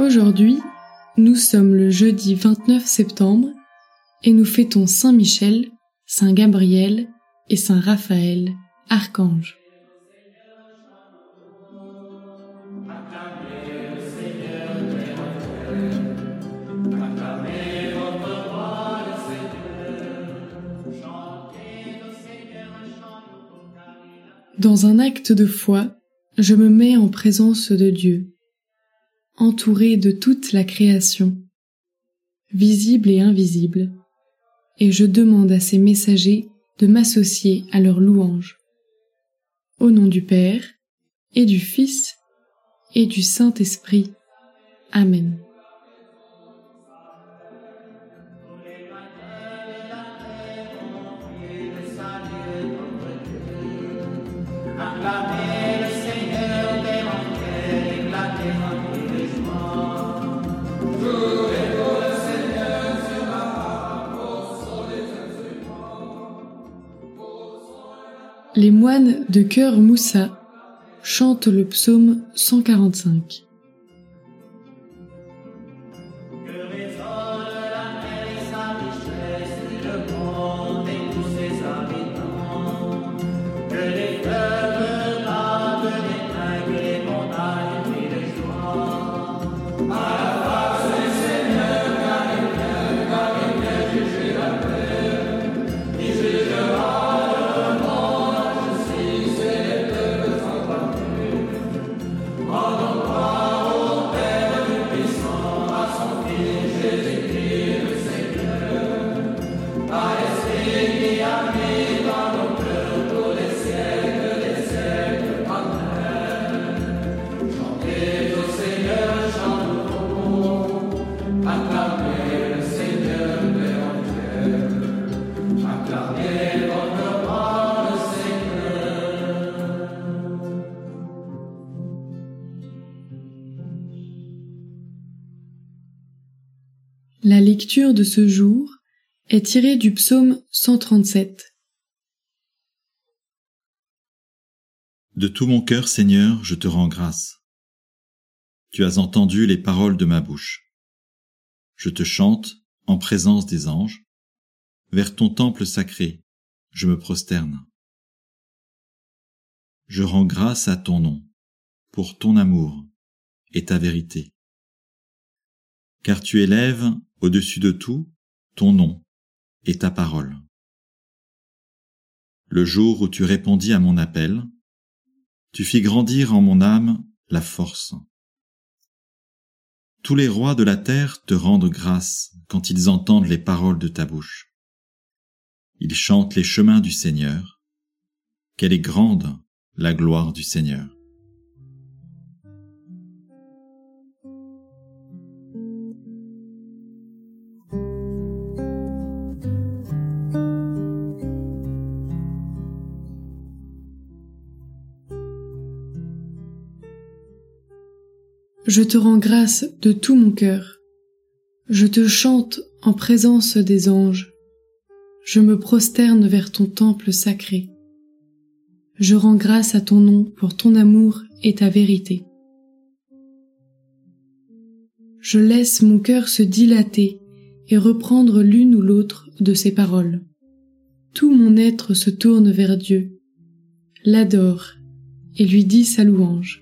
Aujourd'hui, nous sommes le jeudi 29 septembre et nous fêtons Saint Michel, Saint Gabriel et Saint Raphaël, archanges. Dans un acte de foi, je me mets en présence de Dieu, entouré de toute la création, visible et invisible, et je demande à ses messagers de m'associer à leur louange. Au nom du Père, et du Fils, et du Saint-Esprit. Amen. Acclamez le Seigneur des entrées, éclatez en cris de joie. Louez-vous le Seigneur sur la harpe, au son des instruments. Les moines de chœur Moussa chantent le psaume 145. Que résonne la terre et sa richesse, le monde et tous ses habitants. Que les fleuves battent des mains, que les montagnes crient de joie. À la face du Seigneur, car il vient juger la terre. Il jugera le monde, la justice et les peuples sans partir. Rendons gloire au Père Tout-Puissant, à son Fils Jésus-Christ le Seigneur. Par l'Esprit qui habite dans nos cœurs tous les siècles des siècles. Amen. Chantez au Seigneur, chant nouveau. Acclamez le Seigneur des entrées. Acclamez votre roi, le Seigneur. La lecture de ce jour est tirée du psaume 137. De tout mon cœur, Seigneur, je te rends grâce. Tu as entendu les paroles de ma bouche. Je te chante en présence des anges. Vers ton temple sacré, je me prosterne. Je rends grâce à ton nom, pour ton amour et ta vérité. Car tu élèves au-dessus de tout ton nom et ta parole. Le jour où tu répondis à mon appel, tu fis grandir en mon âme la force. Tous les rois de la terre te rendent grâce quand ils entendent les paroles de ta bouche. Ils chantent les chemins du Seigneur. Quelle est grande la gloire du Seigneur. Je te rends grâce de tout mon cœur. Je te chante en présence des anges. Je me prosterne vers ton temple sacré. Je rends grâce à ton nom pour ton amour et ta vérité. Je laisse mon cœur se dilater et reprendre l'une ou l'autre de ses paroles. Tout mon être se tourne vers Dieu, l'adore et lui dit sa louange.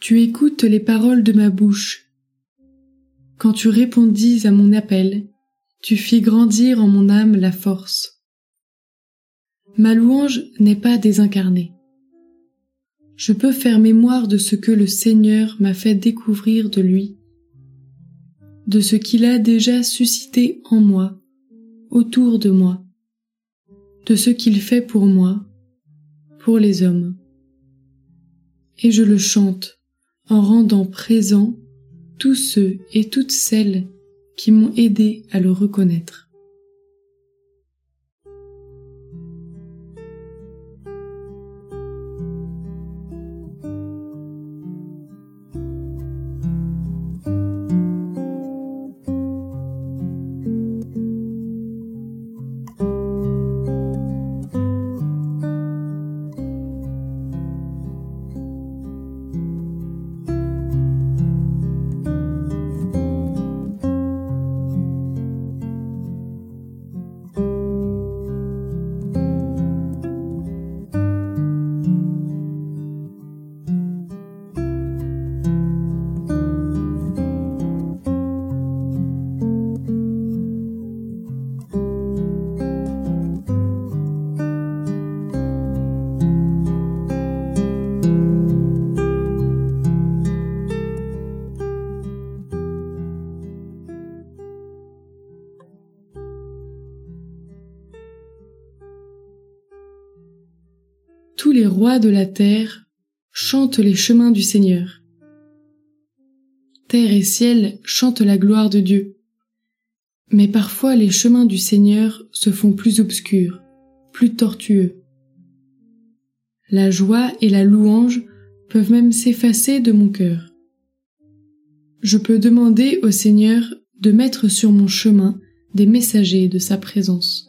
Tu écoutes les paroles de ma bouche. Quand tu répondis à mon appel, tu fis grandir en mon âme la force. Ma louange n'est pas désincarnée. Je peux faire mémoire de ce que le Seigneur m'a fait découvrir de lui, de ce qu'il a déjà suscité en moi, autour de moi, de ce qu'il fait pour moi, pour les hommes. Et je le chante en rendant présents tous ceux et toutes celles qui m'ont aidé à le reconnaître. Tous les rois de la terre chantent les chemins du Seigneur. Terre et ciel chantent la gloire de Dieu. Mais parfois les chemins du Seigneur se font plus obscurs, plus tortueux. La joie et la louange peuvent même s'effacer de mon cœur. Je peux demander au Seigneur de mettre sur mon chemin des messagers de sa présence.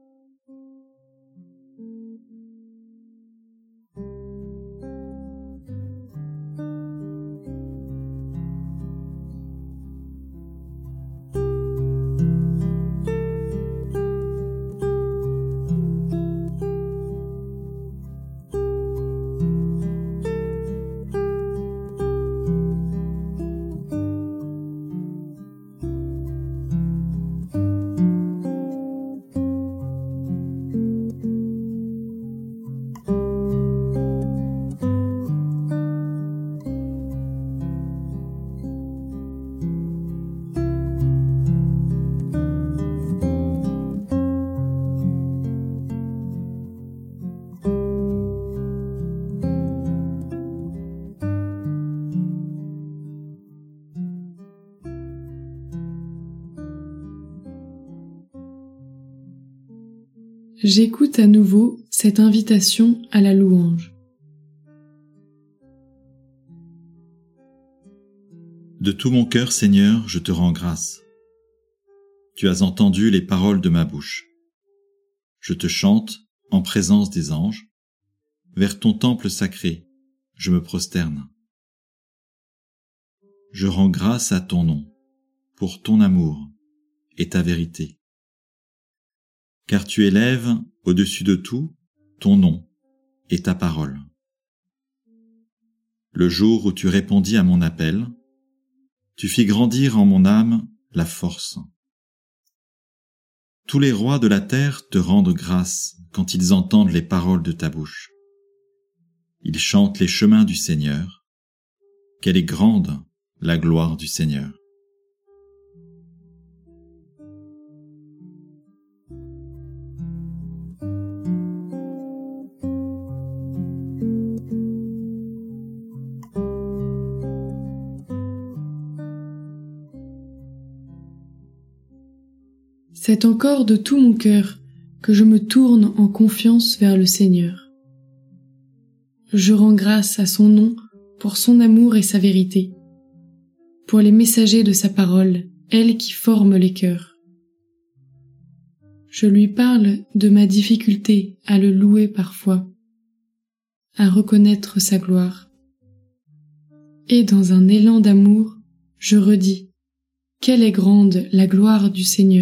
J'écoute à nouveau cette invitation à la louange. De tout mon cœur, Seigneur, je te rends grâce. Tu as entendu les paroles de ma bouche. Je te chante en présence des anges. Vers ton temple sacré, je me prosterne. Je rends grâce à ton nom, pour ton amour et ta vérité. Car tu élèves au-dessus de tout ton nom et ta parole. Le jour où tu répondis à mon appel, tu fis grandir en mon âme la force. Tous les rois de la terre te rendent grâce quand ils entendent les paroles de ta bouche. Ils chantent les chemins du Seigneur. Quelle est grande la gloire du Seigneur. C'est encore de tout mon cœur que je me tourne en confiance vers le Seigneur. Je rends grâce à son nom pour son amour et sa vérité, pour les messagers de sa parole, elle qui forme les cœurs. Je lui parle de ma difficulté à le louer parfois, à reconnaître sa gloire. Et dans un élan d'amour, je redis « Quelle est grande la gloire du Seigneur !»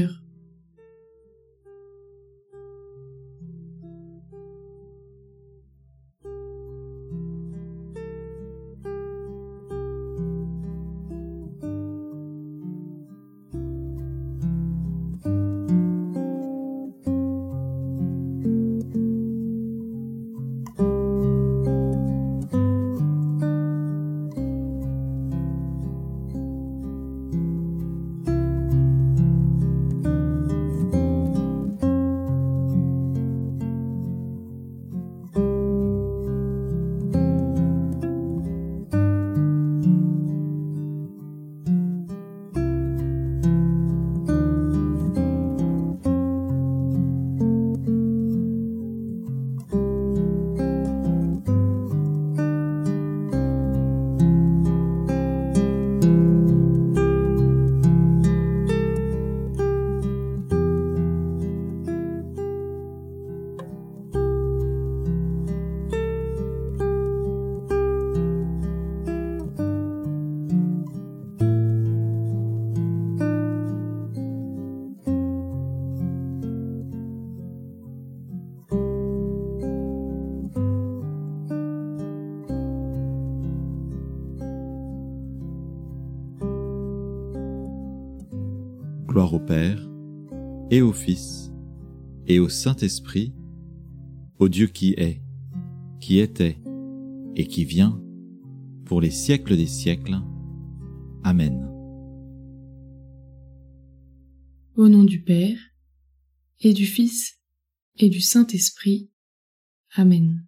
Gloire au Père, et au Fils, et au Saint-Esprit, au Dieu qui est, qui était, et qui vient, pour les siècles des siècles. Amen. Au nom du Père, et du Fils, et du Saint-Esprit. Amen.